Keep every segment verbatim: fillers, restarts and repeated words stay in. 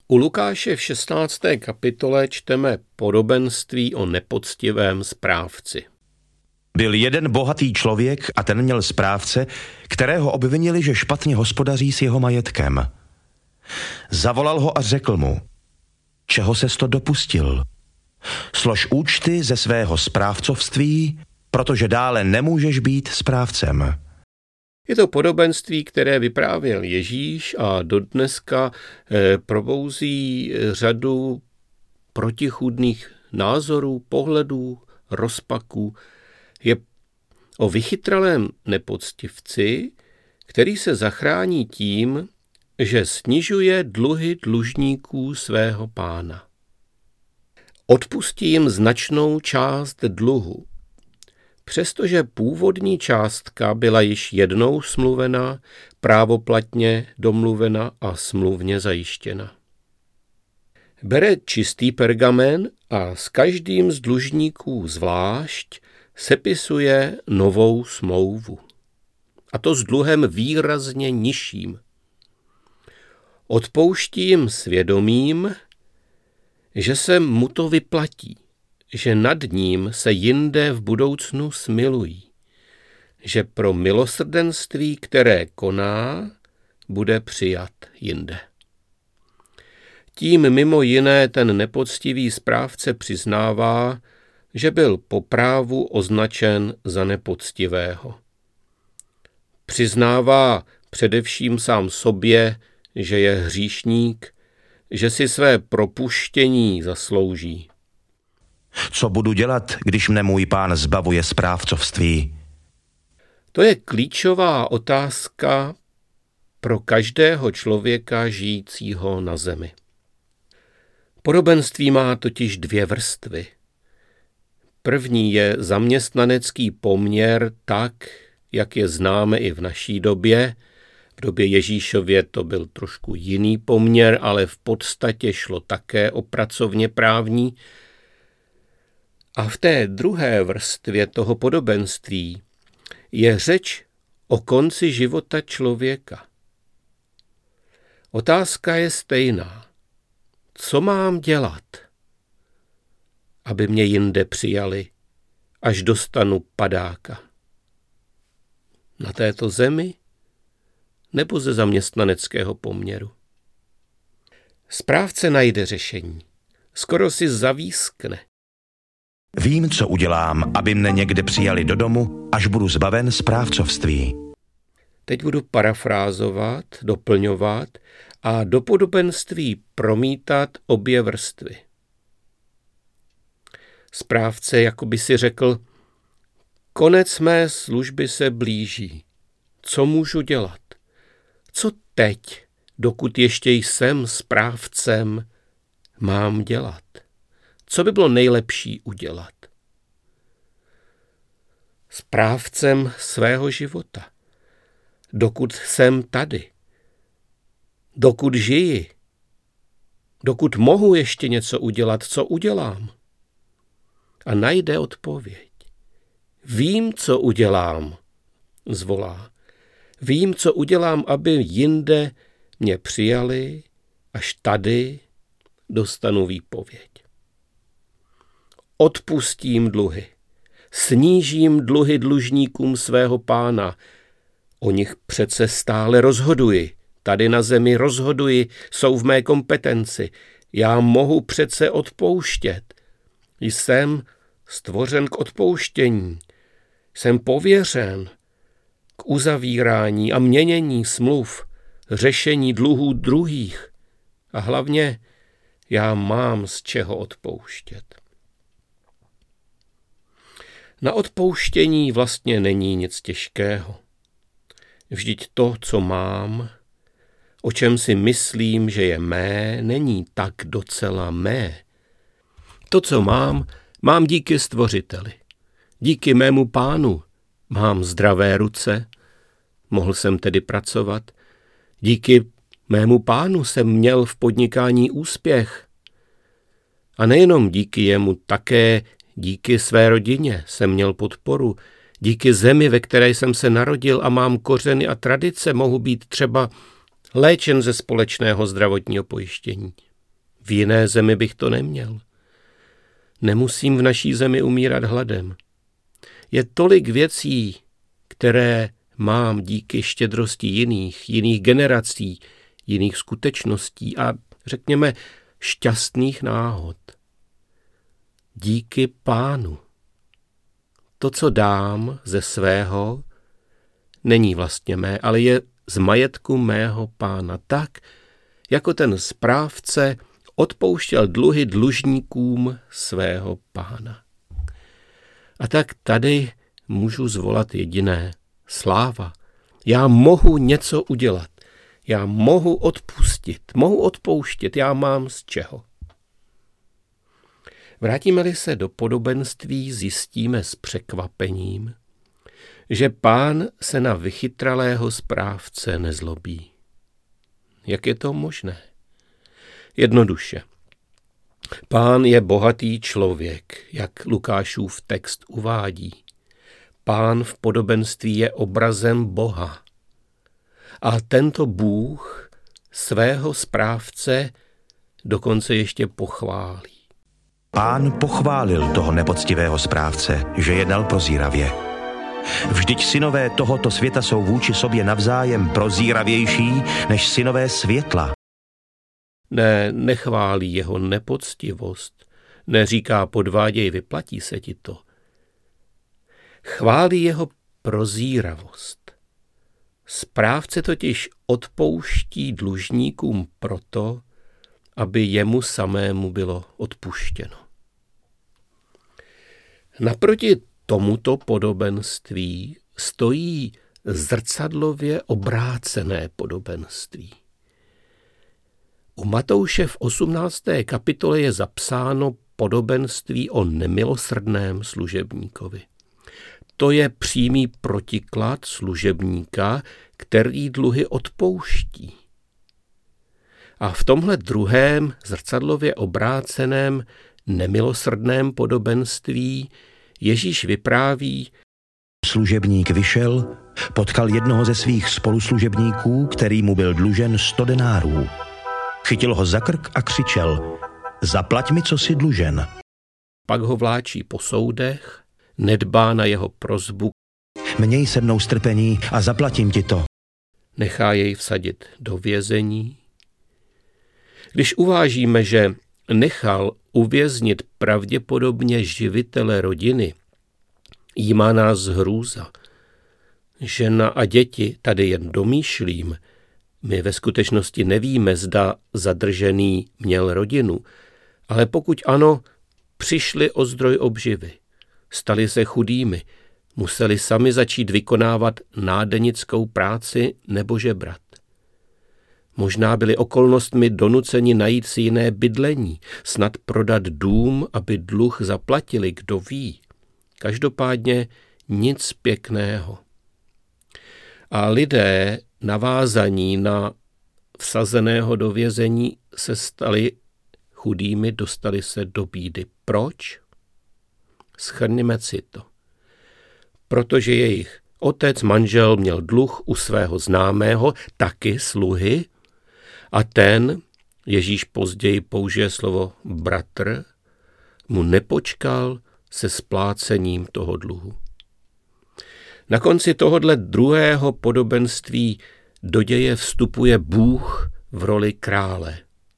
U Lukáše v šestnácté kapitole čteme podobenství o nepoctivém správci. Byl jeden bohatý člověk a ten měl správce, kterého obvinili, že špatně hospodaří s jeho majetkem. Zavolal ho a řekl mu: čeho ses to dopustil? Slož účty ze svého správcovství, protože dále nemůžeš být správcem. Je to podobenství, které vyprávěl Ježíš a dodneska eh, probouzí řadu protichůdných názorů, pohledů, rozpaků. Je o vychytralém nepoctivci, který se zachrání tím, že snižuje dluhy dlužníků svého pána. Odpustí jim značnou část dluhu. Přestože původní částka byla již jednou smluvena, právoplatně domluvena a smluvně zajištěna. Bere čistý pergamen a s každým z dlužníků zvlášť sepisuje novou smlouvu. A to s dluhem výrazně nižším. Odpouští jim svědomím, že se mu to vyplatí, že nad ním se jinde v budoucnu smilují, že pro milosrdenství, které koná, bude přijat jinde. Tím mimo jiné ten nepoctivý správce přiznává, že byl po právu označen za nepoctivého. Přiznává především sám sobě, že je hříšník, že si své propuštění zaslouží. Co budu dělat, když mne můj pán zbavuje správcovství? To je klíčová otázka pro každého člověka žijícího na zemi. Podobenství má totiž dvě vrstvy. První je zaměstnanecký poměr tak, jak je známe i v naší době. V době Ježíšově to byl trošku jiný poměr, ale v podstatě šlo také o pracovně právní. A v té druhé vrstvě toho podobenství je řeč o konci života člověka. Otázka je stejná. Co mám dělat, aby mě jinde přijali, až dostanu padáka? Na této zemi nebo ze zaměstnaneckého poměru? Správce najde řešení. Skoro si zavískne. Vím, co udělám, aby mne někde přijali do domu, až budu zbaven správcovství. Teď budu parafrázovat, doplňovat a do podobenství promítat obě vrstvy. Správce jakoby si řekl: konec mé služby se blíží. Co můžu dělat? Co teď, dokud ještě jsem správcem, mám dělat? Co by bylo nejlepší udělat? Správcem svého života. Dokud jsem tady. Dokud žiji. Dokud mohu ještě něco udělat, co udělám? A najde odpověď. Vím, co udělám, zvolá. Vím, co udělám, aby jinde mě přijali, až tady dostanu výpověď. Odpustím dluhy. Snížím dluhy dlužníkům svého pána. O nich přece stále rozhoduji. Tady na zemi rozhoduji, jsou v mé kompetenci. Já mohu přece odpouštět. Jsem stvořen k odpouštění. Jsem pověřen k uzavírání a měnění smluv, řešení dluhů druhých. A hlavně já mám z čeho odpouštět. Na odpouštění vlastně není nic těžkého. Vždyť to, co mám, o čem si myslím, že je mé, není tak docela mé. To, co mám, mám díky Stvořiteli. Díky mému pánu mám zdravé ruce, mohl jsem tedy pracovat. Díky mému pánu jsem měl v podnikání úspěch. A nejenom díky jemu, také díky své rodině jsem měl podporu. Díky zemi, ve které jsem se narodil a mám kořeny a tradice, mohu být třeba léčen ze společného zdravotního pojištění. V jiné zemi bych to neměl. Nemusím v naší zemi umírat hladem. Je tolik věcí, které mám díky štědrosti jiných, jiných generací, jiných skutečností a řekněme šťastných náhod. Díky Pánu. To, co dám ze svého, není vlastně mé, ale je z majetku mého Pána. Tak, jako ten správce odpouštěl dluhy dlužníkům svého Pána. A tak tady můžu zvolat jediné. Sláva. Já mohu něco udělat. Já mohu odpustit. Mohu odpouštět. Já mám z čeho. Vrátíme-li se do podobenství, zjistíme s překvapením, že Pán se na vychytralého správce nezlobí. Jak je to možné? Jednoduše. Pán je bohatý člověk, jak Lukášův text uvádí. Pán v podobenství je obrazem Boha. A tento Bůh svého správce dokonce ještě pochválí. Pán pochválil toho nepoctivého správce, že jednal prozíravě. Vždyť synové tohoto světa jsou vůči sobě navzájem prozíravější než synové světla. Ne, nechválí jeho nepoctivost, neříká podváděj, vyplatí se ti to. Chválí jeho prozíravost. Správce totiž odpouští dlužníkům proto, aby jemu samému bylo odpuštěno. Naproti tomuto podobenství stojí zrcadlově obrácené podobenství. U Matouše v osmnácté kapitole je zapsáno podobenství o nemilosrdném služebníkovi. To je přímý protiklad služebníka, který dluhy odpouští. A v tomhle druhém zrcadlově obráceném nemilosrdném podobenství Ježíš vypráví: Služebník vyšel, potkal jednoho ze svých spoluslužebníků, který mu byl dlužen sto denárů. Chytil ho za krk a křičel: Zaplať mi, co jsi dlužen. Pak ho vláčí po soudech, nedbá na jeho prosbu. Měj se mnou strpení a zaplatím ti to. Nechá jej vsadit do vězení. Když uvážíme, že nechal uvěznit pravděpodobně živitele rodiny, jímá nás hrůza. Žena a děti, tady jen domýšlím, my ve skutečnosti nevíme, zda zadržený měl rodinu, ale pokud ano, přišli o zdroj obživy, stali se chudými, museli sami začít vykonávat nádenickou práci nebo žebrat. Možná byli okolnostmi donuceni najít si jiné bydlení, snad prodat dům, aby dluh zaplatili, kdo ví. Každopádně nic pěkného. A lidé navázaní na vsazeného do vězení se stali chudými, dostali se do bídy. Proč? Shrňme si to. Protože jejich otec, manžel měl dluh u svého známého, taky sluhy, a ten, Ježíš později použije slovo bratr, mu nepočkal se splácením toho dluhu. Na konci tohodle druhého podobenství do děje vstupuje Bůh v roli krále.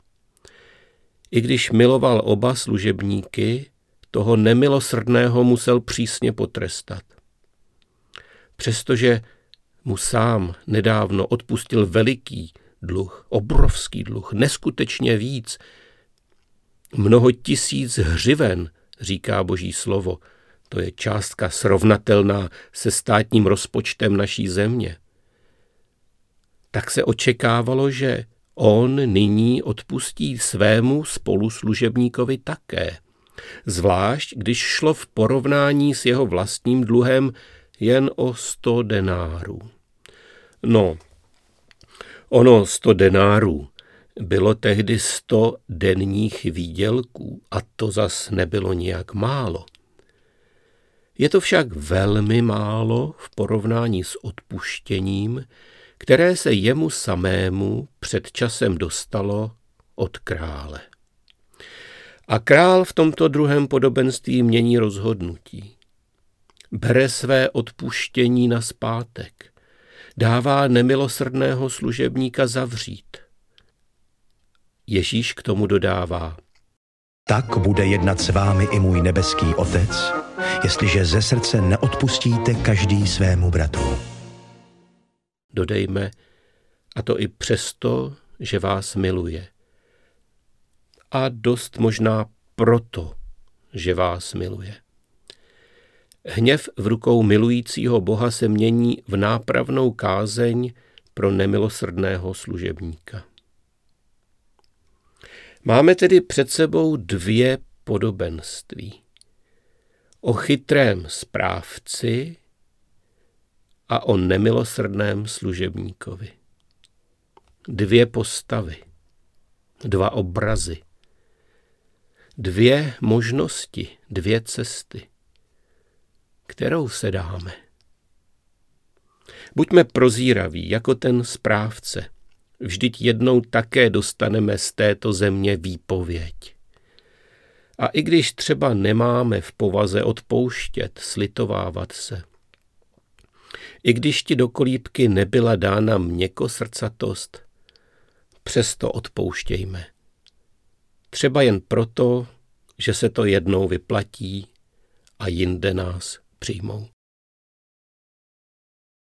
I když miloval oba služebníky, toho nemilosrdného musel přísně potrestat. Přestože mu sám nedávno odpustil veliký dluh, obrovský dluh, neskutečně víc, mnoho tisíc hřiven, říká Boží slovo, to je částka srovnatelná se státním rozpočtem naší země. Tak se očekávalo, že on nyní odpustí svému spoluslužebníkovi také. Zvlášť, když šlo v porovnání s jeho vlastním dluhem jen o sto denárů. No, ono sto denárů bylo tehdy sto denních výdělků a to zas nebylo nijak málo. Je to však velmi málo v porovnání s odpuštěním, které se jemu samému před časem dostalo od krále. A král v tomto druhém podobenství mění rozhodnutí. Bere své odpuštění nazpátek. Dává nemilosrdného služebníka zavřít. Ježíš k tomu dodává: Tak bude jednat s vámi i můj nebeský Otec, jestliže ze srdce neodpustíte každý svému bratru. Dodejme, a to i přesto, že vás miluje. A dost možná proto, že vás miluje. Hněv v rukou milujícího Boha se mění v nápravnou kázeň pro nemilosrdného služebníka. Máme tedy před sebou dvě podobenství. O chytrém správci a o nemilosrdném služebníkovi. Dvě postavy, dva obrazy, dvě možnosti, dvě cesty. Kterou se dáme? Buďme prozíraví jako ten správce. Vždyť jednou také dostaneme z této země výpověď. A i když třeba nemáme v povaze odpouštět, slitovávat se, i když ti do kolíbky nebyla dána měkkosrdcatost, přesto odpouštějme. Třeba jen proto, že se to jednou vyplatí a jinde nás přijmou.